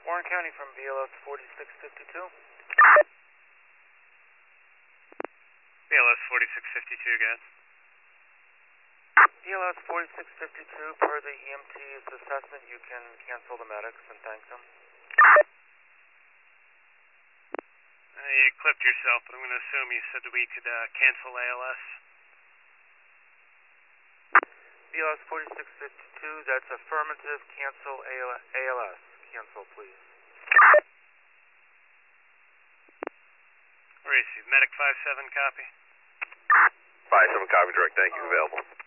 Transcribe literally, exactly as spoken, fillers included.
Warren County from B L S forty-six fifty-two. B L S forty-six fifty-two, guys. B L S forty-six fifty-two, per the E M T's assessment, you can cancel the medics and thank them. Uh, you clipped yourself, but I'm going to assume you said that we could uh, cancel A L S. B L S forty-six fifty-two, that's affirmative, cancel A L S. Cancel, please. Where is he? Medic five seven, copy. five seven, copy, direct, thank you, available.